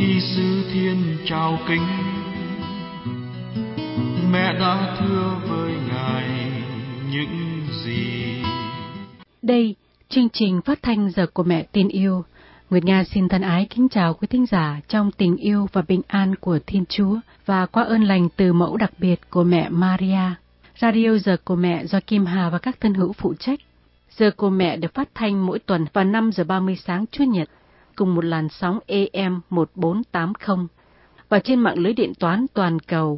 sư thiên chào kính, mẹ đã thưa với ngài những gì. Đây, chương trình phát thanh Giờ của Mẹ Tin Yêu. Nguyệt Nga xin thân ái kính chào quý thính giả trong tình yêu và bình an của Thiên Chúa và qua ơn lành từ mẫu đặc biệt của mẹ Maria. Radio Giờ của Mẹ do Kim Hà và các thân hữu phụ trách. Giờ của Mẹ được phát thanh mỗi tuần vào 5 giờ 30 sáng Chủ nhật cùng một làn sóng AM 1480 và trên mạng lưới điện toán toàn cầu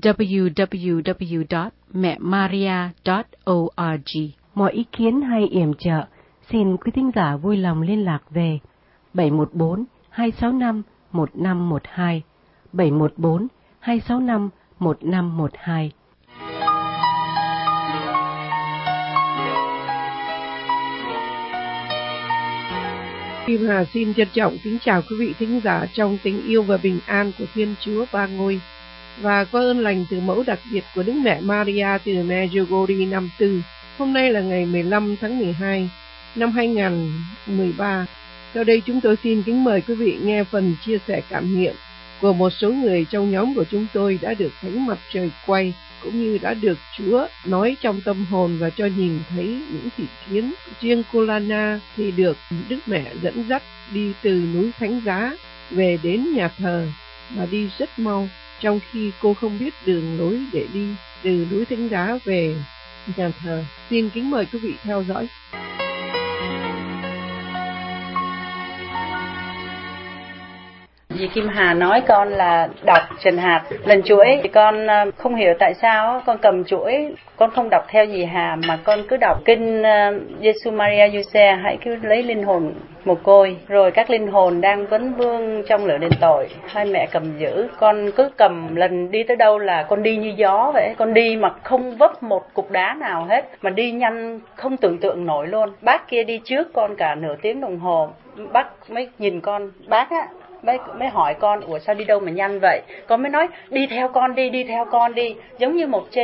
www.mẹmaria.org. Mọi ý kiến hay yểm trợ xin quý thính giả vui lòng liên lạc về 714 265 1512, 714 265 1512. Kim Hà xin trân trọng kính chào quý vị thính giả trong tình yêu và bình an của Thiên Chúa Ba Ngôi, và qua ơn lành từ mẫu đặc biệt của Đức Mẹ Maria từ Medjugorje năm Tư. Hôm nay là ngày 15 tháng 12 năm 2013. Sau đây chúng tôi xin kính mời quý vị nghe phần chia sẻ cảm nghiệm của một số người trong nhóm của chúng tôi đã được Thánh Mặt Trời quay, cũng như đã được Chúa nói trong tâm hồn và cho nhìn thấy những thị kiến. Riêng cô Lana thì được Đức Mẹ dẫn dắt đi từ núi Thánh Giá về đến nhà thờ và đi rất mau, trong khi cô không biết đường lối để đi từ núi Thánh Giá về nhà thờ. Xin kính mời quý vị theo dõi. Dì Kim Hà nói con là đọc Trần Hạt lần chuỗi, thì con không hiểu tại sao con cầm chuỗi con không đọc theo dì Hà mà con cứ đọc kinh Giêsu Maria Giuse, hãy cứ lấy linh hồn mồ côi, rồi các linh hồn đang vấn vương trong lửa đền tội, hai mẹ cầm giữ. Con cứ cầm, lần đi tới đâu là con đi như gió vậy, con đi mà không vấp một cục đá nào hết, mà đi nhanh không tưởng tượng nổi luôn. Bác kia đi trước con cả nửa tiếng đồng hồ, bác mới nhìn con, bác á mới hỏi con, ủa sao đi đâu mà nhanh vậy? Con mới nói đi theo con đi, đi theo con đi. Giống như một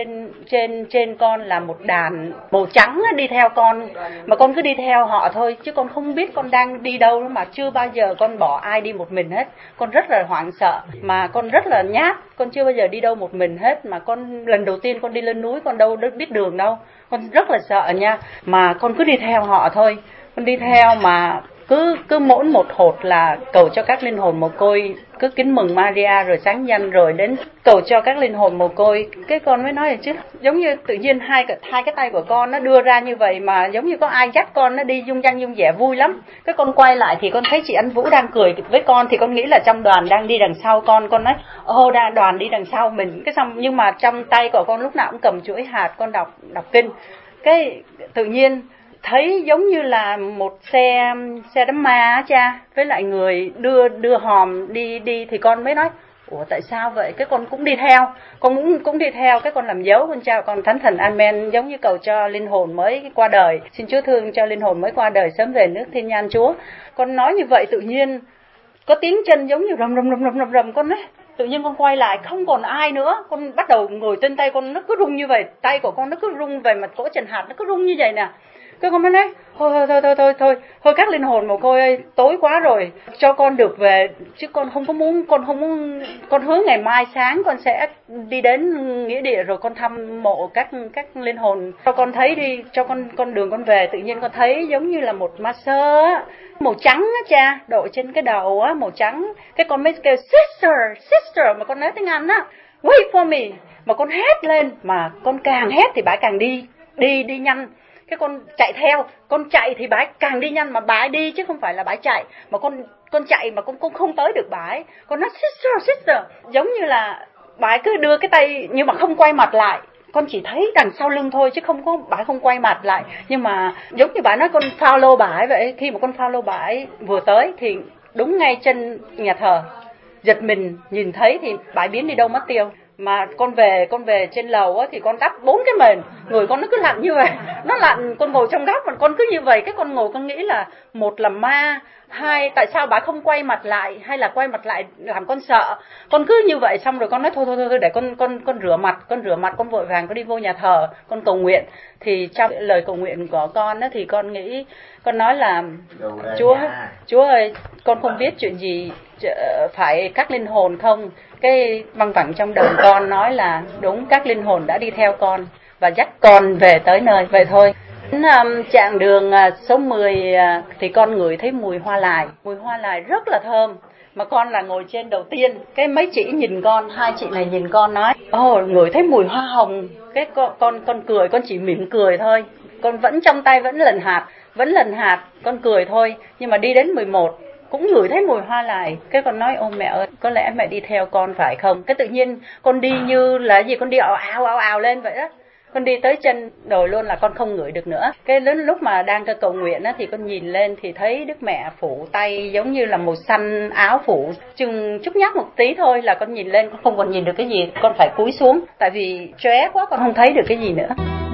trên con là một đàn màu trắng đi theo con, mà con cứ đi theo họ thôi, chứ con không biết con đang đi đâu nữa, mà chưa bao giờ con bỏ ai đi một mình hết. Con rất là hoảng sợ, mà con rất là nhát, con chưa bao giờ đi đâu một mình hết, mà con lần đầu tiên con đi lên núi, con đâu biết đường đâu, con rất là sợ nha, mà con cứ đi theo họ thôi. Con đi theo mà cứ mỗi một hột là cầu cho các linh hồn mồ côi, cứ kính mừng Maria rồi sáng danh rồi đến cầu cho các linh hồn mồ côi. Cái con mới nói là chứ giống như tự nhiên hai cái tay của con nó đưa ra như vậy, mà giống như có ai dắt con nó đi dung dăng dung dẻ vui lắm. Cái con quay lại thì con thấy chị Anh Vũ đang cười với con, thì con nghĩ là trong đoàn đang đi đằng sau con nói ô đoàn đi đằng sau mình. Cái xong nhưng mà trong tay của con lúc nào cũng cầm chuỗi hạt, con đọc kinh. Cái tự nhiên thấy giống như là một xe đám ma á cha, với lại người đưa hòm đi thì con mới nói ủa tại sao vậy? Cái con cũng đi theo, con cũng đi theo, cái con làm dấu, con chào con thánh thần amen, giống như cầu cho linh hồn mới qua đời, xin Chúa thương cho linh hồn mới qua đời sớm về nước thiên nhang Chúa. Con nói như vậy tự nhiên có tiếng chân giống như rầm, con ấy tự nhiên con quay lại không còn ai nữa, con bắt đầu ngồi trên tay con, nó cứ rung như vậy, tay của con nó cứ rung về mặt cỗ Trần Hạt, nó cứ rung như vậy nè. Cái con mới nói thôi các linh hồn mồ côi ơi, tối quá rồi, cho con được về, chứ con không muốn, con hứa ngày mai sáng con sẽ đi đến nghĩa địa rồi con thăm mộ các linh hồn, cho con thấy đi, cho con đường con về. Tự nhiên con thấy giống như là một ma sơ á, màu trắng á cha, đội trên cái đầu á, màu trắng. Cái con mới kêu sister mà con nói tiếng Anh á, wait for me, mà con hét lên, mà con càng hét thì bà càng đi nhanh. Cái con chạy theo, con chạy thì bà ấy càng đi nhanh, mà bà ấy đi chứ không phải là bà ấy chạy, mà con chạy mà con không tới được bà ấy. Con nói sister, giống như là bà ấy cứ đưa cái tay nhưng mà không quay mặt lại. Con chỉ thấy đằng sau lưng thôi chứ không có, bà ấy không quay mặt lại. Nhưng mà giống như bà ấy nói con follow bà ấy vậy. Khi mà con follow bà ấy vừa tới thì đúng ngay chân nhà thờ, giật mình nhìn thấy thì bà ấy biến đi đâu mất tiêu. Mà con về trên lầu á thì con đắp 4 cái mền, người con nó cứ lặn như vậy, nó lặn, con ngồi trong góc mà con cứ như vậy, cái con ngồi con nghĩ là một là ma, hai tại sao bà không quay mặt lại, hay là quay mặt lại làm con sợ, con cứ như vậy. Xong rồi con nói thôi để con rửa mặt, con vội vàng con đi vô nhà thờ, con cầu nguyện. Thì trong lời cầu nguyện của con á thì con nghĩ, con nói là Chúa ơi, con không biết chuyện gì phải các linh hồn không. Cái văng vẳng trong đầu con nói là đúng, các linh hồn đã đi theo con và dắt con về tới nơi. Vậy thôi. Đến chặng đường số 10 thì con ngửi thấy mùi hoa lài rất là thơm. Mà con là ngồi trên đầu tiên, cái mấy chị nhìn con, hai chị này nhìn con nói, ngửi thấy mùi hoa hồng. Cái con cười, con chỉ mỉm cười thôi. Con vẫn trong tay vẫn lần hạt, con cười thôi. Nhưng mà đi đến 11 cũng ngửi thấy mùi hoa lài. Cái con nói, ô mẹ ơi, có lẽ mẹ đi theo con phải không? Cái tự nhiên con đi như là gì, con đi ào lên vậy đó. Con đi tới chân đồi luôn là con không ngửi được nữa. Cái đến lúc mà đang cầu nguyện á thì con nhìn lên thì thấy Đức Mẹ phủ tay giống như là màu xanh, áo phủ chừng chút nhắc một tí thôi là con nhìn lên, con không còn nhìn được cái gì, con phải cúi xuống tại vì chóe quá, con không thấy được cái gì nữa.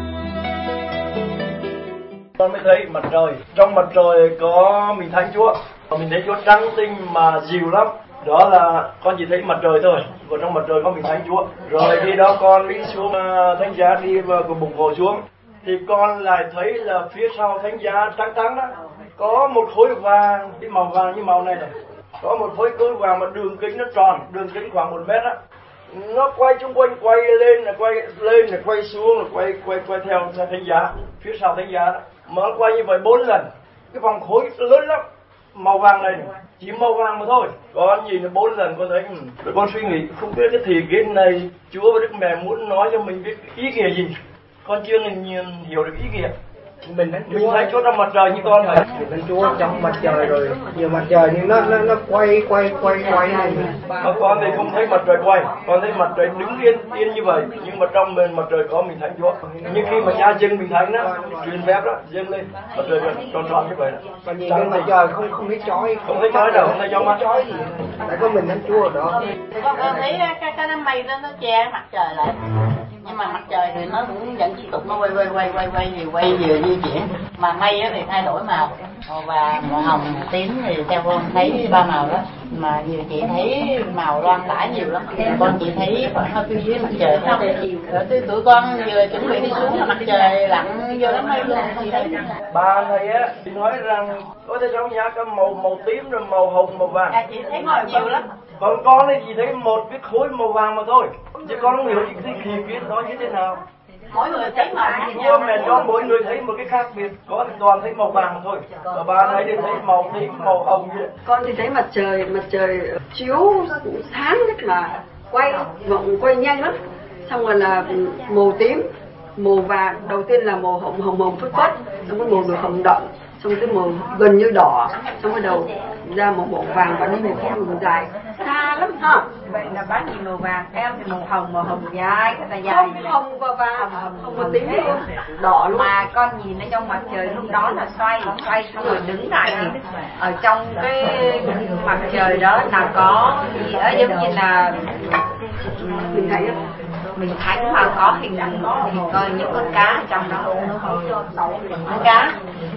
Con mới thấy mặt trời, trong mặt trời có mình Thánh Chúa, mình thấy Chúa trắng tinh mà dịu lắm. Đó là con chỉ thấy mặt trời thôi, còn trong mặt trời có mình Thánh Chúa. Rồi khi đó con đi xuống thánh giá, đi vào cùng bụng hồ xuống, thì con lại thấy là phía sau thánh giá trắng trắng đó có một khối vàng, cái màu vàng như màu này này, có một khối vàng mà đường kính nó tròn, đường kính khoảng 1 mét á. Nó quay chung quanh, quay lên là quay xuống, là quay theo thánh giá, phía sau thánh giá đó. Mà nó quay như vậy 4 lần, cái vòng khối lớn lắm, màu vàng này chỉ màu vàng mà thôi. Con nhìn nó 4 lần con thấy, rồi con suy nghĩ không biết cái thì cái này Chúa và Đức Mẹ muốn nói cho mình biết ý nghĩa gì. Con chưa hiểu được ý nghĩa. Mình thấy Chúa trong mặt trời như con vậy. Mình Chúa trong mặt trời rồi, nhiều mặt trời nhưng nó quay này. Mà con thì không thấy mặt trời quay, con thấy mặt trời đứng yên như vậy, nhưng mà trong mình mặt trời có mình Thánh Chúa. Nhưng khi mà cha dâng mình Thánh đó, truyền phép đó, dâng lên mặt trời tròn như vậy. Còn nhìn lên mặt trời không thấy chói, không thấy chói mắt. Tại có mình Thánh Chúa đó. Con thấy cái nó mây đó nó che mặt trời lại. Nhưng mà mặt trời thì nó cũng vẫn tiếp tục nó quay vừa di chuyển, mà mây thì thay đổi màu và màu hồng, tím thì theo con thấy 3 màu đó, mà nhiều chị thấy màu loang tả nhiều lắm, con chỉ thấy hơi phía dưới mặt trời thôi. Tụi con vừa chuẩn bị đi xuống là mặt trời lặn vô đám mây luôn, chị thấy. Bà này á chị nói rằng có thể trong nhà có màu tím rồi màu hồng, màu vàng. Chị thấy màu nhiều lắm. Còn con ấy chỉ thấy một cái khối màu vàng mà thôi, chứ con không hiểu cái kỳ kiến đó như thế nào. Mỗi người thấy màu khác nhau. Mẹ cho mỗi người thấy một cái khác biệt, có thì toàn thấy màu vàng thôi, và bà này thì thấy màu tím, màu hồng vậy. Con thì thấy mặt trời chiếu sáng rất là quay nhanh lắm, xong rồi là màu tím, màu vàng, đầu tiên là màu hồng phất phất, xong cái màu hồng đậm, xong cái màu gần như đỏ, xong cái đầu ra màu vàng và đi một cái đường dài xa lắm ha. Vậy là bác nhìn màu vàng, em thì màu hồng dài, cái dài hồng và vàng, hồng và tím luôn, đỏ luôn. Mà con nhìn ở trong mặt trời lúc đó là xoay xong rồi đứng lại thì ở trong cái mặt trời đó là có gì đó giống như là mình thấy mình thấy mà có hình coi những con cá trong đó, con cá.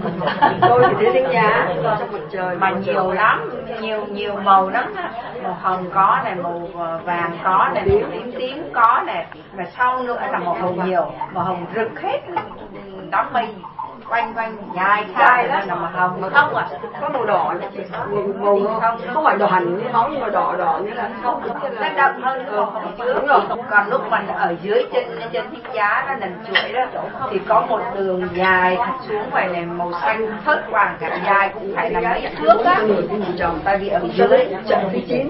Tôi thì thấy đánh giá trong mặt trời mà nhiều lắm, nhiều màu lắm á. Màu hồng có này, màu vàng có này, màu tím có này, mà sau nữa là màu hồng nhiều, màu hồng rực hết đám mây quanh dài lắm, là màu hồng mà không có màu đỏ nha chị, màu không phải đỏ hẳn như máu nhưng mà đỏ như là không, nó đậm hơn màu hồng trước. Đúng rồi. Còn lúc mà ở dưới trên thánh giá đó, nền chuỗi đó thì có một đường dài thật xuống vậy này, màu xanh phớt vàng cả, dài cũng phải là mấy thước á, tại vì ở dưới trận thứ 9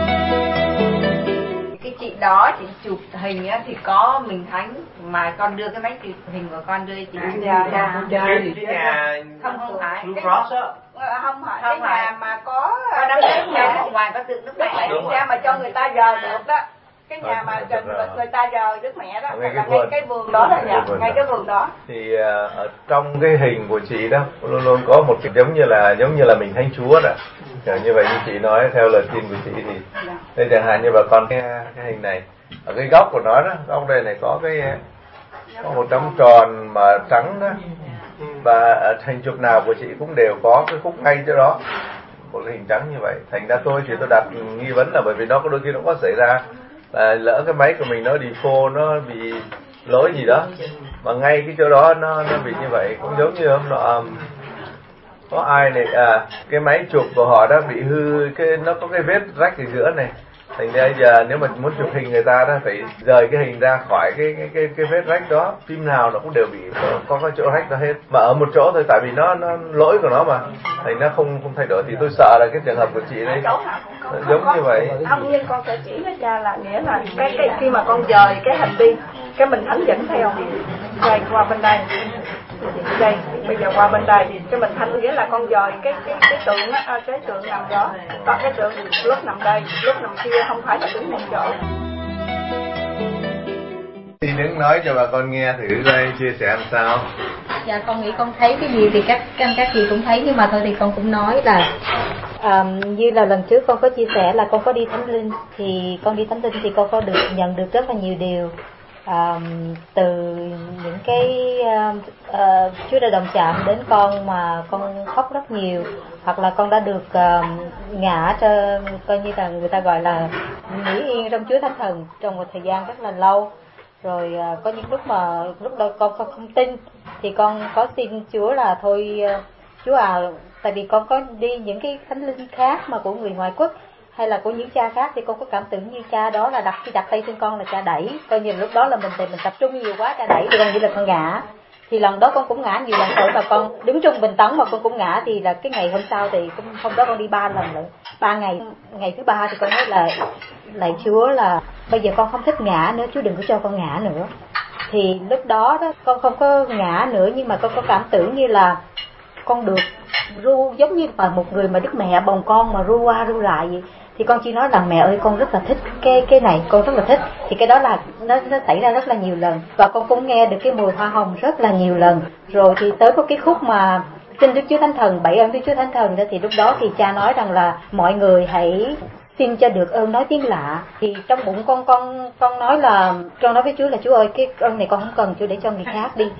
cái chị đó chị chụp hình á thì có mình Thánh, mà con đưa cái máy chụp hình của con đưa chị ra cái nhà không phải Blue Cross á, không phải cái nhà mà có đám cưới nhà ngoài có tượng Đức Mẹ đi ra mà cho người ta giờ được đó, cái nhà mà người ta giờ Đức Mẹ đó là ngay cái vườn đó đó nhỉ, ngay cái vườn đó. Thì ở trong cái hình của chị đó luôn luôn có một cái giống như là mình Thánh Chúa đó, như vậy như chị nói theo lời tin của chị thì đây chẳng hạn như bà con cái hình này ở cái góc của nó đó, góc đây này có một tấm tròn mà trắng đó, và hình chụp nào của chị cũng đều có cái khúc ngay chỗ đó, một cái hình trắng như vậy. Thành ra tôi đặt nghi vấn là bởi vì nó có đôi khi nó có xảy ra là lỡ cái máy của mình nó default, nó bị lỗi gì đó mà ngay cái chỗ đó nó bị như vậy. Cũng giống như hôm nọ có ai này cái máy chụp của họ đã bị hư, nó có cái vết rách ở giữa này. Thành ra giờ nếu mà muốn chụp hình người ta đó phải rời cái hình ra khỏi cái vết rách đó. Phim nào nó cũng đều bị có cái chỗ rách đó hết, mà ở một chỗ thôi, tại vì nó lỗi của nó mà, thành nó không thay đổi. Thì tôi sợ là cái trường hợp của chị đấy giống như vậy. Ông nhiên con sẽ chỉ với cha là nghĩa là cái khi mà con dời cái hình đi, cái mình thánh dẫn theo dời qua bên đây, đây bây giờ qua bên đây cái mình thánh, nghĩa là con dời cái tượng á, cái tượng nằm đó, có cái tượng lúc nằm đây lúc nằm kia, không phải là đứng một chỗ. Thì đứng nói cho bà con nghe thử đây, chia sẻ làm sao. Dạ con nghĩ con thấy cái gì thì các chị cũng thấy, nhưng mà thôi thì con cũng nói là như là lần trước con có chia sẻ là con có đi thánh linh, thì con đi thánh linh thì con có nhận được rất là nhiều điều từ những cái Chúa đã đồng chạm đến con mà con khóc rất nhiều, hoặc là con đã được ngã cho coi như là người ta gọi là nghỉ yên trong Chúa Thánh Thần trong một thời gian rất là lâu. Rồi có những lúc đó con không tin thì con có xin Chúa là thôi Chúa tại vì con có đi những cái thánh linh khác mà của người ngoại quốc hay là của những cha khác thì con có cảm tưởng như cha đó là đặt tay trên con là cha đẩy, coi như lúc đó là mình tập trung nhiều quá, cha đẩy thì con nghĩ là con ngã. Thì lần đó con cũng ngã nhiều lần rồi, mà con đứng trung bình tấn mà con cũng ngã. Thì là cái ngày hôm sau thì hôm đó con đi 3 lần nữa, 3 ngày. Ngày thứ 3 thì con nói là lạy Chúa là bây giờ con không thích ngã nữa, Chúa đừng có cho con ngã nữa. Thì lúc đó con không có ngã nữa, nhưng mà con có cảm tưởng như là con được ru, giống như là một người mà Đức Mẹ bồng con mà ru qua ru lại vậy. Thì con chỉ nói rằng mẹ ơi con rất là thích cái này, con rất là thích. Thì cái đó là nó xảy ra rất là nhiều lần, và con cũng nghe được cái mùi hoa hồng rất là nhiều lần. Rồi thì tới có cái khúc mà xin Đức Chúa Thánh Thần, 7 ơn Đức Chúa Thánh Thần đó, thì lúc đó thì cha nói rằng là mọi người hãy xin cho được ơn nói tiếng lạ. Thì trong bụng con nói là con nói với Chúa là Chúa ơi cái ơn này con không cần, Chúa để cho người khác đi.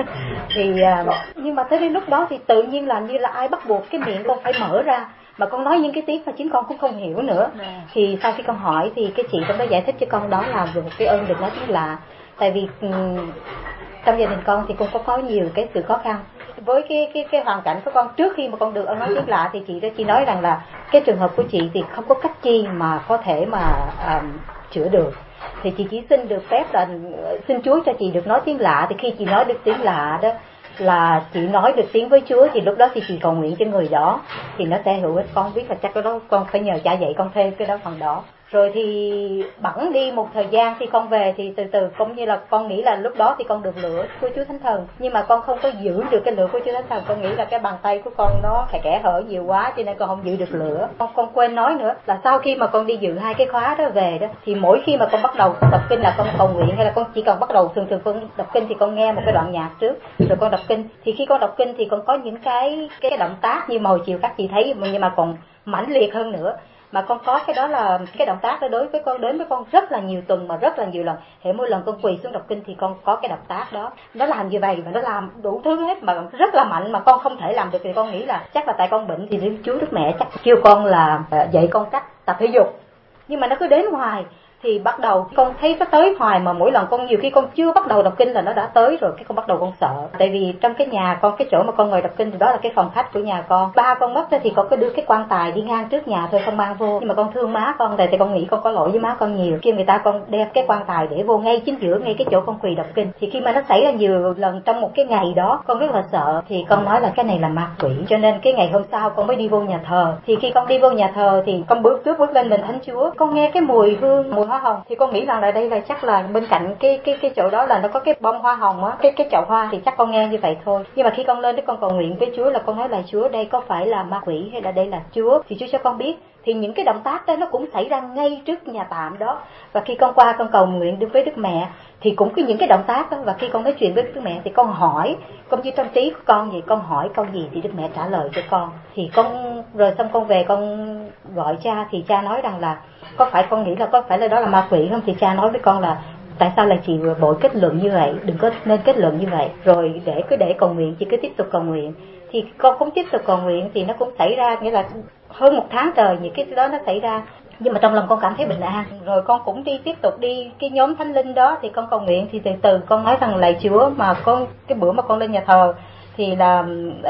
Thì nhưng mà tới đến lúc đó thì tự nhiên làm như là ai bắt buộc cái miệng con phải mở ra, mà con nói những cái tiếng mà chính con cũng không hiểu nữa. Thì sau khi con hỏi thì cái chị trong đó giải thích cho con đó là về một cái ơn được nói tiếng lạ. Tại vì trong gia đình con thì con có nhiều cái sự khó khăn với cái hoàn cảnh của con. Trước khi mà con được ơn nói tiếng lạ thì chị nói rằng là cái trường hợp của chị thì không có cách chi mà có thể mà chữa được. Thì chị chỉ xin được phép là xin Chúa cho chị được nói tiếng lạ. Thì khi chị nói được tiếng lạ đó là chị nói được tiếng với Chúa, thì lúc đó thì chị cầu nguyện cho người đó thì nó sẽ hữu ích. Con biết là chắc cái đó con phải nhờ cha dạy con thêm cái đó phần đó. Rồi thì bẵng đi một thời gian thì con về thì từ từ cũng như là con nghĩ là lúc đó thì con được lửa của Chúa Thánh Thần, nhưng mà con không có giữ được cái lửa của Chúa Thánh Thần. Con nghĩ là cái bàn tay của con nó kẻ hở nhiều quá cho nên con không giữ được lửa. Con quên nói nữa là sau khi mà con đi dự 2 cái khóa đó về đó, thì mỗi khi mà con bắt đầu con đọc kinh là con cầu nguyện, hay là con chỉ cần bắt đầu thường con đọc kinh thì con nghe một cái đoạn nhạc trước rồi con đọc kinh. Thì khi con đọc kinh thì con có những cái động tác như mà hồi chiều các chị thấy, nhưng mà còn mãnh liệt hơn nữa. Mà con có cái đó là cái động tác đó đối với con, đến với con rất là nhiều tuần mà rất là nhiều lần. Hệ mỗi lần con quỳ xuống đọc kinh thì con có cái động tác đó. Nó làm như vậy và nó làm đủ thứ hết mà rất là mạnh, mà con không thể làm được. Thì con nghĩ là chắc là tại con bệnh, thì Đức Chúa Đức Mẹ chắc kêu con là dạy con cách tập thể dục. Nhưng mà nó cứ đến hoài. Thì bắt đầu con thấy nó tới hoài, mà mỗi lần con nhiều khi con chưa bắt đầu đọc kinh là nó đã tới rồi. Cái con bắt đầu con sợ, tại vì trong cái nhà con, cái chỗ mà con ngồi đọc kinh thì đó là cái phòng khách của nhà con. Ba con mất thì con có đưa cái quan tài đi ngang trước nhà thôi, không mang vô. Nhưng mà con thương má con, tại thì con nghĩ con có lỗi với má con nhiều, khi người ta con đem cái quan tài để vô ngay chính giữa, ngay cái chỗ con quỳ đọc kinh. Thì khi mà nó xảy ra nhiều lần trong một cái ngày đó, con rất là sợ. Thì con nói là cái này là ma quỷ, cho nên cái ngày hôm sau con mới đi vô nhà thờ. Thì khi con đi vô nhà thờ thì con bước lên đền Thánh Chúa, con nghe cái mùi hương, mùi hoa hồng. Thì con nghĩ rằng là đây là chắc là bên cạnh cái chỗ đó là nó có cái bông hoa hồng á, cái chậu hoa, thì chắc con nghe như vậy thôi. Nhưng mà khi con lên để con cầu nguyện với Chúa là con nói là Chúa đây có phải là ma quỷ hay là đây là Chúa, thì Chúa cho con biết Thì những cái động tác đó nó cũng xảy ra ngay trước nhà tạm đó. Và khi con qua con cầu nguyện được với Đức Mẹ thì cũng có những cái động tác đó. Và khi con nói chuyện với Đức Mẹ thì con hỏi, con như trong trí của con vậy, con hỏi câu gì thì Đức Mẹ trả lời cho con. Thì con rồi xong con về con gọi cha, thì cha nói rằng là có phải con nghĩ là có phải là đó là ma quỷ không? Thì cha nói với con là tại sao lại chị bội kết luận như vậy, đừng có nên kết luận như vậy. Rồi để cầu nguyện, chị cứ tiếp tục cầu nguyện. Thì con cũng tiếp tục cầu nguyện thì nó cũng xảy ra, nghĩa là hơn 1 tháng trời những cái đó nó xảy ra. Nhưng mà trong lòng con cảm thấy bình an. Rồi con cũng tiếp tục đi cái nhóm thánh linh đó, thì con cầu nguyện thì từ từ con nói rằng lạy Chúa, mà con cái bữa mà con lên nhà thờ thì là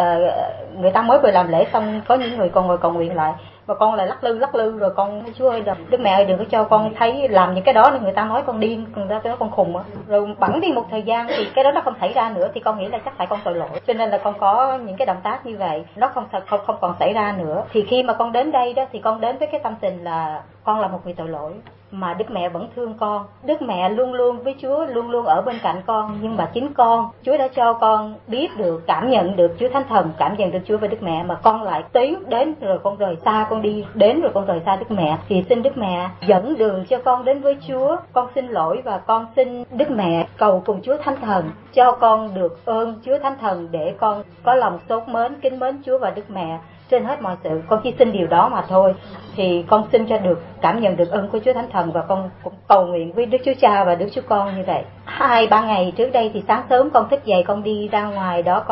người ta mới vừa làm lễ xong, có những người còn ngồi cầu nguyện lại và con lại lắc lư rồi con nói Chúa ơi, Đức Mẹ ơi đừng có cho con thấy làm những cái đó, người ta nói con điên, người ta nói con khùng á. Rồi bẵng đi một thời gian thì cái đó nó không xảy ra nữa, thì con nghĩ là chắc phải con tội lỗi, cho nên là con có những cái động tác như vậy, nó không còn xảy ra nữa. Thì khi mà con đến đây đó thì con đến với cái tâm tình là con là một người tội lỗi mà Đức Mẹ vẫn thương con. Đức Mẹ luôn luôn với Chúa, luôn luôn ở bên cạnh con, nhưng mà chính con, Chúa đã cho con biết được, cảm nhận được Chúa Thánh Thần, cảm nhận được Chúa và Đức Mẹ, mà con lại tiến đến rồi con rời xa, con đi đến rồi con rời xa Đức Mẹ. Thì xin Đức Mẹ dẫn đường cho con đến với Chúa. Con xin lỗi và con xin Đức Mẹ cầu cùng Chúa Thánh Thần cho con được ơn Chúa Thánh Thần, để con có lòng sốt mến, kính mến Chúa và Đức Mẹ trên hết mọi sự. Con chỉ xin điều đó mà thôi. Thì con xin cho được cảm nhận được ơn của Chúa Thánh Thần, và con cũng cầu nguyện với Đức Chúa Cha và Đức Chúa Con như vậy. 2-3 ngày trước đây thì sáng sớm con thức dậy, con đi ra ngoài đó,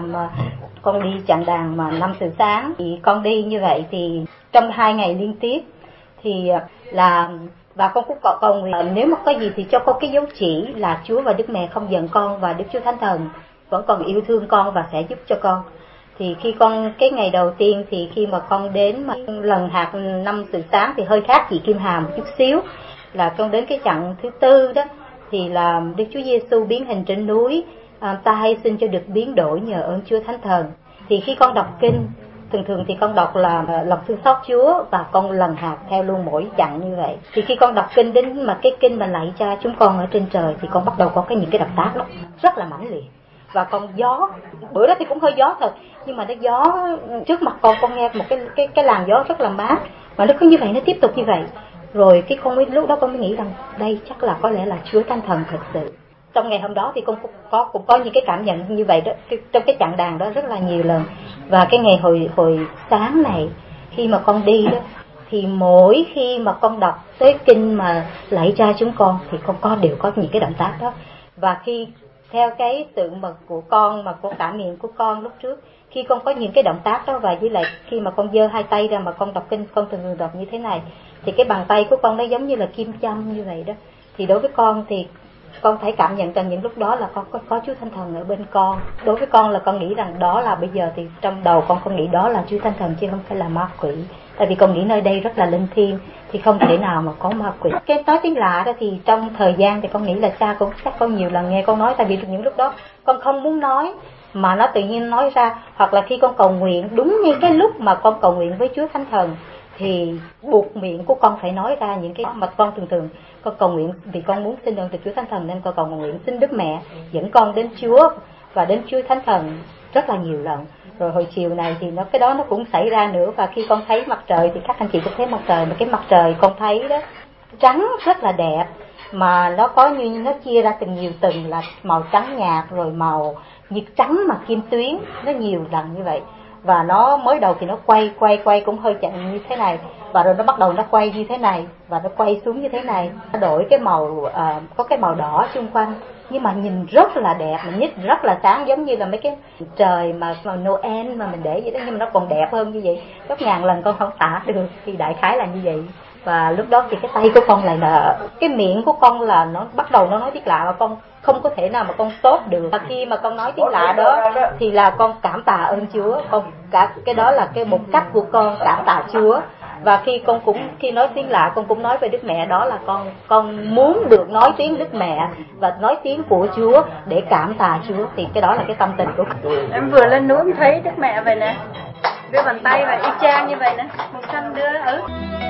con đi chặng đàn mà 5 giờ sáng. Thì con đi như vậy thì trong 2 ngày liên tiếp thì là, và con cũng cầu nguyện nếu mà có gì thì cho con cái dấu chỉ là Chúa và Đức Mẹ không giận con, và Đức Chúa Thánh Thần vẫn còn yêu thương con và sẽ giúp cho con. Thì khi con cái ngày đầu tiên thì khi mà con đến mà lần hạt 5 giờ sáng thì hơi khác chị Kim Hà một chút xíu, là con đến cái chặng thứ tư đó thì là Đức Chúa Giêsu biến hình trên núi, ta hay xin cho được biến đổi nhờ ơn Chúa Thánh Thần. Thì khi con đọc kinh, thường thì con đọc là lòng thương xót Chúa, và con lần hạt theo luôn mỗi chặng như vậy. Thì khi con đọc kinh đến mà cái kinh mà lạy Cha chúng con ở trên trời thì con bắt đầu có những cái động tác đó rất là mãnh liệt. Và con gió, bữa đó thì cũng hơi gió thật, nhưng mà nó gió trước mặt con nghe một cái làn gió rất là mát, mà nó cứ như vậy, nó tiếp tục như vậy. Rồi cái lúc đó con mới nghĩ rằng đây chắc là có lẽ là Chúa Thánh Thần thật sự. Trong ngày hôm đó thì con cũng có những cái cảm nhận như vậy đó, trong cái chặng đàn đó rất là nhiều lần. Và cái ngày hồi sáng này khi mà con đi đó, thì mỗi khi mà con đọc tới kinh mà lạy Cha chúng con thì con đều có những cái động tác đó. Và khi theo cái sự mật của con, mà của cảm nghiệm của con lúc trước, khi con có những cái động tác đó, và với lại khi mà con giơ hai tay ra mà con đọc kinh, con thường đọc như thế này, thì cái bàn tay của con nó giống như là kim châm như vậy đó. Thì đối với con thì con thấy cảm nhận rằng những lúc đó là con có Chúa Thánh Thần ở bên con. Đối với con là con nghĩ rằng đó là bây giờ thì trong đầu con nghĩ đó là Chúa Thánh Thần chứ không phải là ma quỷ. Tại vì con nghĩ nơi đây rất là linh thiêng thì không thể nào mà có ma quỷ. Cái nói tiếng lạ đó thì trong thời gian thì con nghĩ là cha cũng chắc có nhiều lần nghe con nói, tại vì những lúc đó con không muốn nói mà nó tự nhiên nói ra. Hoặc là khi con cầu nguyện, đúng như cái lúc mà con cầu nguyện với Chúa Thánh Thần thì buộc miệng của con phải nói ra những cái mà con thường con cầu nguyện vì con muốn xin ơn từ Chúa Thánh Thần, nên con cầu nguyện xin Đức Mẹ dẫn con đến Chúa và đến Chúa Thánh Thần rất là nhiều lần. Rồi hồi chiều này thì cái đó nó cũng xảy ra nữa. Và khi con thấy mặt trời thì các anh chị cũng thấy mặt trời, mà cái mặt trời con thấy đó trắng rất là đẹp, mà nó có như nó chia ra từng nhiều tầng là màu trắng nhạt, rồi màu như trắng mà kim tuyến, nó nhiều lần như vậy. Và nó mới đầu thì nó quay cũng hơi chậm như thế này, và rồi nó bắt đầu nó quay như thế này, và nó quay xuống như thế này, nó đổi cái màu, có cái màu đỏ xung quanh, nhưng mà nhìn rất là đẹp, mình nhích rất là sáng, giống như là mấy cái trời mà Noel mà mình để vậy đó, nhưng mà nó còn đẹp hơn như vậy, gấp ngàn lần con không tả được. Thì đại khái là như vậy. Và lúc đó thì cái tay của con lại là, cái miệng của con là nó bắt đầu nó nói tiếng lạ, mà con không có thể nào mà con tốt được. Và khi mà con nói tiếng lạ đó thì là con cảm tạ ơn Chúa, con cái đó là cái một cách của con cảm tạ Chúa. Và khi nói tiếng lạ con cũng nói về Đức Mẹ, đó là con muốn được nói tiếng Đức Mẹ và nói tiếng của Chúa để cảm tạ Chúa. Thì cái đó là cái tâm tình của con. Em vừa lên núi em thấy Đức Mẹ vậy nè, đưa bàn tay và y chang như vậy nè, màu xanh đưa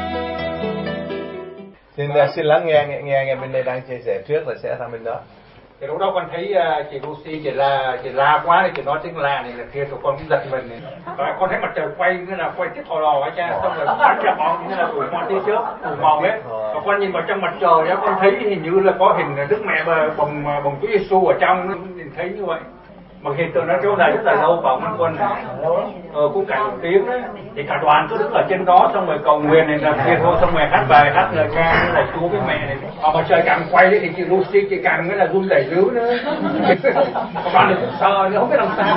Xin lắng nghe bên đây đang chia sẻ trước là sẽ sang bên đó. Thì lúc đó con thấy chị Lucy chị la quá thì chị nói tiếng la này là kia, tụi con cũng giật mình này. Rồi con thấy mặt trời quay như là quay tiếp thò lò ấy cha, xong rồi bắn ra bóng như là đủ mọi tia chớp đủ màu hết. Và con nhìn vào trong mặt trời đó, con thấy hình như là có hình Đức Mẹ bồng Chúa Giêsu ở trong, nhìn thấy như vậy. Mà hiện tượng nó kéo dài rất là lâu vào Văn Quân này, cũng cả 1 tiếng đấy, thì cả đoàn cứ đứng ở trên đó xong rồi cầu nguyện này làm kia thôi, xong rồi hát bài hát lời ca với lại Chúa với mẹ này. Mà trời càng quay đấy thì chị Lucy chị càng mới là run rẩy dữ nữa, còn đoàn thì cũng sợ nữa, không biết làm sao.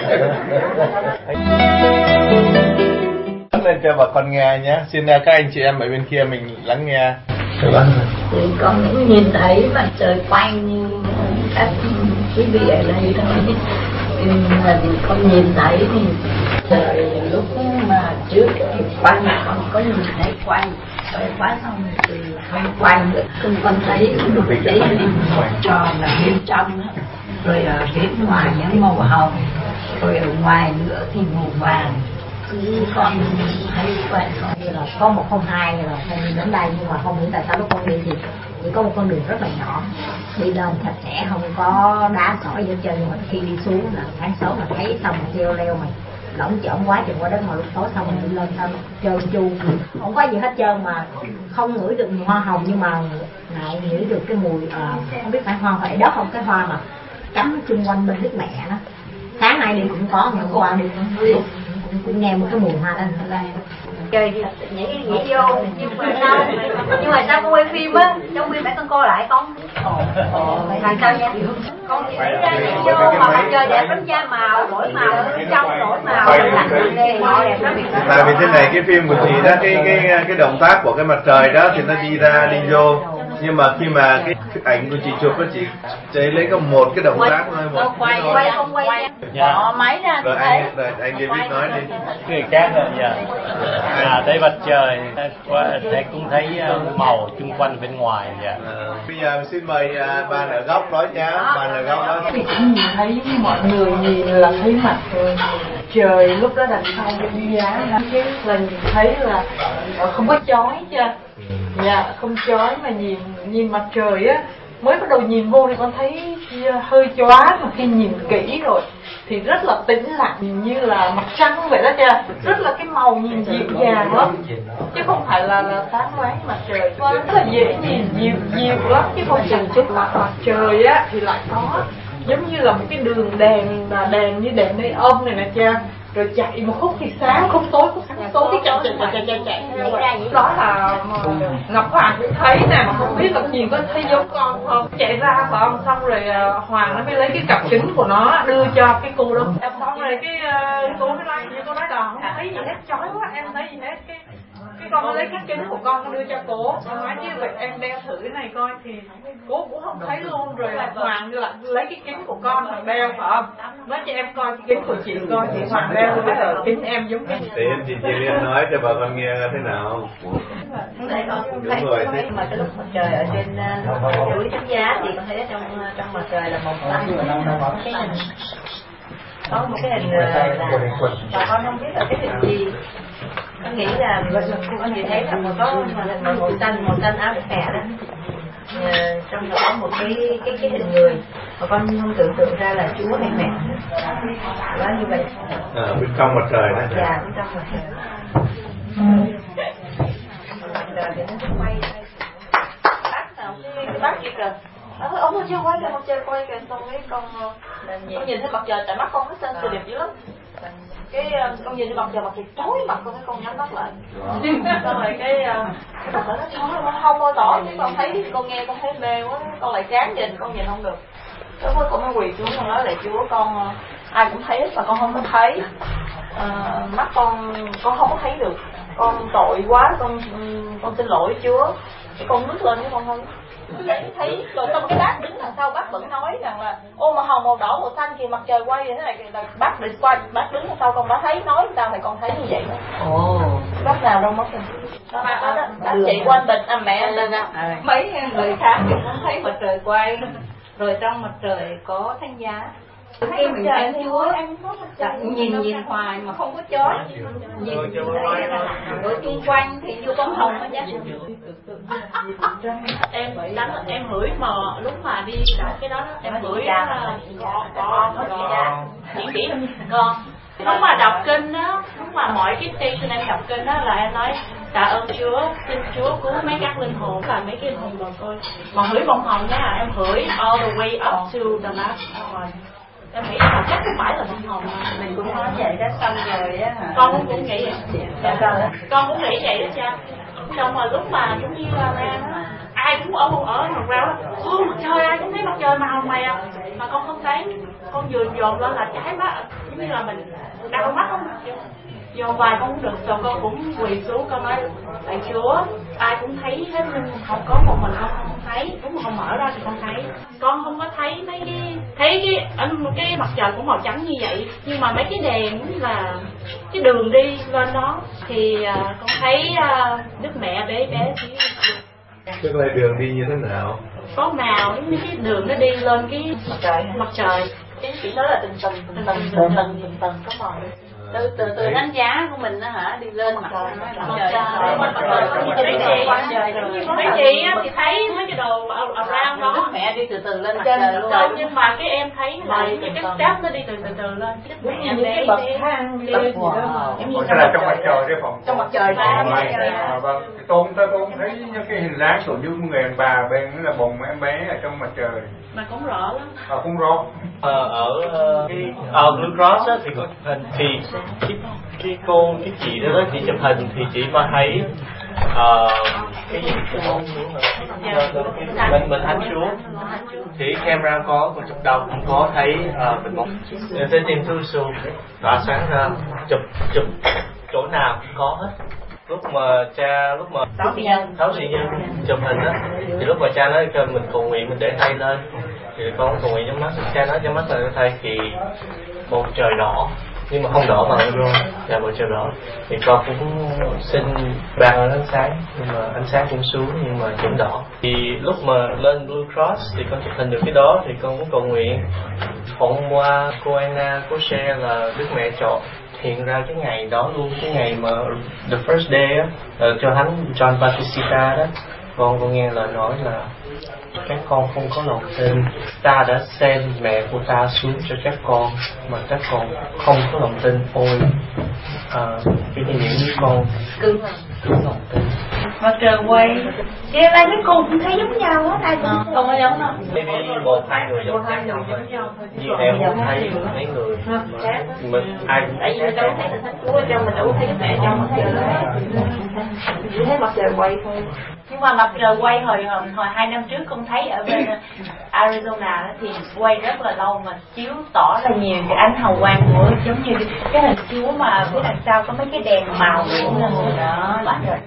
Lên cho bà con nghe nhé, xin các anh chị em ở bên kia mình lắng nghe. Thì con cũng nhìn thấy mặt trời quay như các quý vị ở đây thôi. Thì con nhìn thấy thì trời lúc mà trước thì quay con có nhìn thấy quay, rồi quay xong thì không quay nữa. Con thấy cái tròn là bên trong đó, rồi ở bên ngoài những màu hồng, rồi ở ngoài nữa thì màu vàng. Con thấy vậy coi như là có 102 rồi con đi đến đây, nhưng mà không hiểu tại sao lúc con đi thì chỉ có một con đường rất là nhỏ, đi lên sạch sẽ không có đá sỏi gì hết trơn, nhưng mà khi đi xuống là tháng 6 là thấy xong rồi leo mà lỏng chởm quá chừng qua đất mà lúc tối xong rồi đi lên sao trơn tru không có gì hết trơn, mà không ngửi được mùi hoa hồng nhưng mà lại ngửi được cái mùi không biết phải hoa phải đất không, cái hoa mà cắm chung quanh bên Đức Mẹ đó. Sáng nay đi cũng có, ngày hôm qua đi cũng nghe một cái mùi hoa lên trời nhảy vô. Nhưng mà sao con quay phim á, trong phim để con coi lại con tại sao nha, con nhảy ra nhảy vô mà mặt trời đẹp lắm cha, màu đổi màu trong đổi màu lạnh lên họ đẹp lắm. Tại vì thế này cái phim của chị đó, cái động tác của cái mặt trời đó thì nó đi ra đi vô, nhưng mà khi mà cái ảnh của chị chụp á, chị lấy có một cái động tác thôi, một quay không quay bỏ máy ra rồi anh David nói đi. Người khác rồi giờ thấy mặt trời thấy cũng thấy màu xung quanh bên ngoài vậy. Bây giờ xin mời bạn ở góc nói nhá, bạn ở góc đó. Thì cũng nhìn thấy mọi người nhìn là thấy mặt trời lúc đó đằng sau bên giá cái là nhìn thấy là không có chói chưa, dạ không chói, mà nhìn mặt trời á, mới bắt đầu nhìn vô thì con thấy hơi chóa, mà khi nhìn kỹ rồi thì rất là tĩnh lặng, như là mặt trăng vậy đó cha, rất là cái màu nhìn dịu dàng lắm, chứ không phải là sáng loáng mặt trời, rất là dễ nhìn, dịu lắm, chứ không chừng trước mặt trời á thì lại có giống như là một cái đường đèn như đèn neon này nè cha, rồi chạy một khúc thì sáng, khúc tối cái chạy đó là Ngọc Hoàng cũng thấy nè, mà không biết là nhìn có thấy giống con không, chạy ra phải không, xong rồi Hoàng nó mới lấy cái cặp kính của nó đưa cho cái cô đó, xong rồi cái cô mới nói như cô nói là không thấy gì hết, chói quá em thấy gì hết, cái con lấy cái kính của con đưa cho cô, con nói chứ vậy em đeo thử cái này coi, thì cô cũng không thấy luôn, rồi Hoàng lại lấy cái kính của con Hoàng đeo phải không, nói cho em coi cái kính của chị coi, thì Hoàng đeo với kính em giống cái để chị Liên nói cho bà con nghe thế nào. Đúng rồi, mà cái lúc mặt trời ở trên núi Thánh Giá thì con thấy trong mặt trời là màu xanh, có một cái hình là bà con không biết là cái hình gì. Con nghĩ là con nhìn thấy là có màu xanh áo mẹ đó, trong đó có một cái hình người mà con không tưởng tượng ra là Chúa hay mẹ đó như vậy. Bên trong mặt trời đó. Dạ, bên trong mặt trời. Mặt trời thì nó quay đây. Bác nào cái bác gì kìa. Ông ơi chưa quay kìa, mặt trời quay kìa, xong cái con nhìn thấy mặt trời, tại mắt con nó xinh đẹp dữ lắm. Cái con nhìn thấy mặt trời chói mặt con, cái con nhắm mắt lại, xong rồi cái mặt trời nó chói mà không môi tỏ, chứ con thấy con nghe con thấy mê quá, con lại chán nhìn, con nhìn không được, lúc đó con mới quỳ xuống con nói lại Chúa, con ai cũng thấy mà con không có thấy, mắt con không có thấy được, con tội quá, con xin lỗi Chúa, cái con bước lên cái con không thấy, rồi xong cái bác đứng đằng sau bác vẫn nói rằng là ô màu hồng màu đỏ màu xanh thì mặt trời quay như thế này, là bác định qua, bác đứng đằng sau con đã thấy, nói sao thì con thấy như vậy đó. Bác nào đâu mất rồi đó, bác chị của anh Bình, mẹ anh Bình mấy người khác thì không thấy mặt trời quay, rồi trong mặt trời có Thánh Giá, Khi mình thấy Chúa nhìn hoài mà không có chói, nhìn ở xung quanh thì như con hồng đó chứ. Em hửi mà lúc mà đi đọc cái đó em hửi chỉ con lúc mà đọc kinh đó, lúc mà mỗi cái station em đọc kinh đó là em nói tạ ơn Chúa, xin Chúa cứu mấy các linh hồn và mấy cái linh hồn rồi tôi mà hửi bông hồng nha, em hửi all the way up to the last one. Em nghĩ là chắc không phải là bông hồng mà mình cũng nói vậy đó, xong rồi á hả? Con cũng nghĩ vậy. Con cũng nghĩ vậy đó cha. Xong rồi lúc mà chúng đi ra đó, ai cũng ở hàng rau đó, ô mặt trời, ai cũng thấy mặt trời màu mày à, mà con không thấy. Con vừa dồn lên là trái mắt, giống như là mình đau mắt không được. Dồn vài con cũng được, rồi con cũng quỳ xuống con nói lạy Chúa, ai cũng thấy hết nhưng không có một mình con không thấy, lúc mà con mở ra thì con thấy. Con không có thấy mấy cái mặt trời cũng màu trắng như vậy, nhưng mà mấy cái đèn là cái đường đi lên đó thì con thấy Đức Mẹ bé xíu. Tức là đường đi như thế nào? Có màu, giống như cái đường nó đi lên cái mặt trời. Cái chỉ nói là từng tầng có màu. Từ đánh giá của mình đó hả, đi lên mặt trời. Mấy chị thì thấy mấy cái đồ around đó mẹ đi từ từ lên mặt trời luôn rồi. Nhưng mà cái em thấy là cái step nó đi từ lên, cái mẹ bé bậc thang đi gì đó. Thế là trong mặt trời cái phòng. Trong mặt trời vâng. Tôi thấy cái hình dáng của như người đàn bà bên là bồng em bé ở trong mặt trời. Mà cũng rõ lắm. Cũng rõ. Ở Blue Cross á, thì có chụp hình thì cái chị đó chị chụp hình thì chị mà thấy cái gì mình thánh Chúa thì camera có, còn chụp đầu cũng có thấy mình một tới tìm thư xu tỏa sáng ra chụp chỗ nào cũng có hết. Lúc mà Sáu Thị Nhân chụp hình á, thì lúc mà cha nói cho mình cầu nguyện, mình để tay lên thì con cầu nguyện nhắm mắt, cha nói nhắm mắt là tay thì bầu trời đỏ nhưng mà không đỏ bằng ron, là bầu trời đỏ thì con cũng xin ban ánh sáng nhưng mà ánh sáng cũng xuống nhưng mà vẫn đỏ. Thì lúc mà lên Blue Cross thì con chụp hình được cái đó thì con cũng cầu nguyện. Hôm qua cô Anna có share là Đức Mẹ chọn hiện ra cái ngày đó luôn, cái ngày mà the first day á, cho thánh John Bautista đó, con nghe lời nói là các con không có lòng tin, ta đã send mẹ của ta xuống cho các con mà các con không có lòng tin. Ôi cái những con cứ lòng tin. Mặt trời quay kia đây mấy con cũng thấy giống nhau á, ai cũng không có giống đâu. Maybe một hai người giống nhau thôi. Vì em không thấy mấy người mình ai cũng tại vì mình đâu thấy thánh Chúa trong, mình đâu thấy mẹ trong mặt trời chỉ thấy mặt trời quay thôi. Nhưng mà mặt trời quay hồi 2 năm trước con thấy ở bên Arizona đó thì quay rất là lâu mà chiếu tỏ ra nhiều cái ánh hào quang của giống như cái hình Chúa mà phía đằng sau có mấy cái đèn màu đó bạn rồi.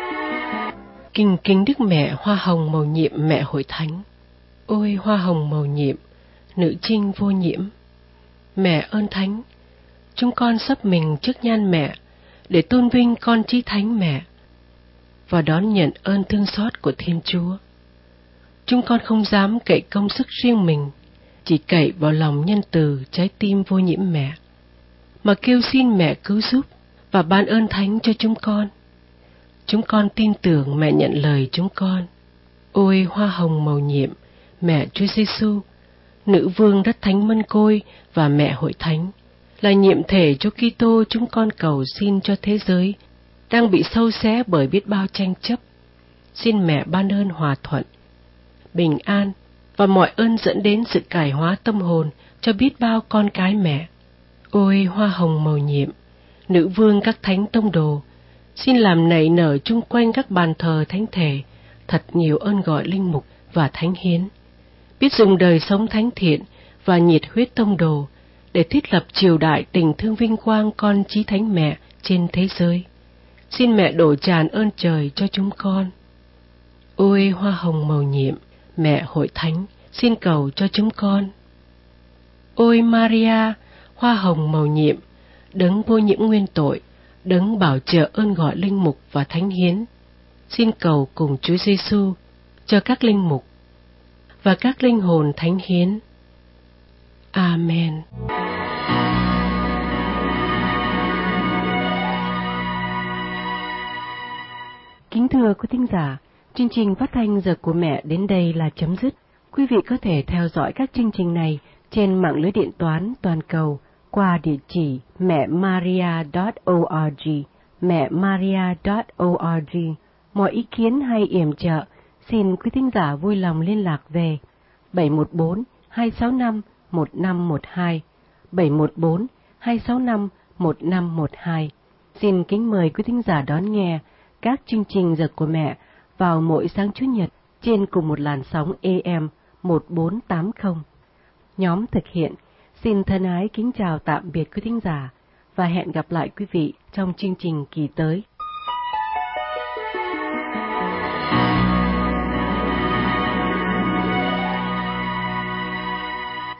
Kinh kính Đức Mẹ Hoa Hồng mầu nhiệm mẹ Hội Thánh. Ôi Hoa Hồng mầu nhiệm, nữ trinh vô nhiễm, mẹ ơn thánh, chúng con sắp mình trước nhan mẹ để tôn vinh con chí thánh mẹ và đón nhận ơn thương xót của Thiên Chúa. Chúng con không dám cậy công sức riêng mình, chỉ cậy vào lòng nhân từ trái tim vô nhiễm mẹ, mà kêu xin mẹ cứu giúp và ban ơn thánh cho chúng con. Chúng con tin tưởng mẹ nhận lời chúng con. Ôi Hoa Hồng mầu nhiệm, mẹ Chúa Giêsu, nữ vương đất thánh mân côi và mẹ Hội Thánh, là nhiệm thể Chúa Kitô chúng con cầu xin cho thế giới đang bị sâu xé bởi biết bao tranh chấp. Xin mẹ ban ơn hòa thuận, bình an và mọi ơn dẫn đến sự cải hóa tâm hồn cho biết bao con cái mẹ. Ôi Hoa Hồng mầu nhiệm, nữ vương các thánh tông đồ, xin làm nảy nở chung quanh các bàn thờ thánh thể thật nhiều ơn gọi linh mục và thánh hiến, biết dùng đời sống thánh thiện và nhiệt huyết tông đồ để thiết lập triều đại tình thương vinh quang con chí thánh mẹ trên thế giới. Xin mẹ đổ tràn ơn trời cho chúng con. Ôi Hoa Hồng mầu nhiệm, mẹ Hội Thánh, xin cầu cho chúng con. Ôi Maria, Hoa Hồng mầu nhiệm, đấng vô nhiễm nguyên tội, đấng bảo trợ ơn gọi linh mục và thánh hiến, xin cầu cùng Chúa Giêsu cho các linh mục và các linh hồn thánh hiến. Amen. Kính thưa quý thính giả, chương trình phát thanh Giờ của Mẹ đến đây là chấm dứt. Quý vị có thể theo dõi các chương trình này trên mạng lưới điện toán toàn cầu qua địa chỉ mẹmaria.org, mẹmaria.org. Mọi ý kiến hay yểm trợ, xin quý thính giả vui lòng liên lạc về 714-265-1512, 714-265-1512. Xin kính mời quý thính giả đón nghe các chương trình Giờ của Mẹ vào mỗi sáng Chủ nhật trên cùng một làn sóng AM 1480. Nhóm thực hiện xin thân ái kính chào tạm biệt quý thính giả và hẹn gặp lại quý vị trong chương trình kỳ tới.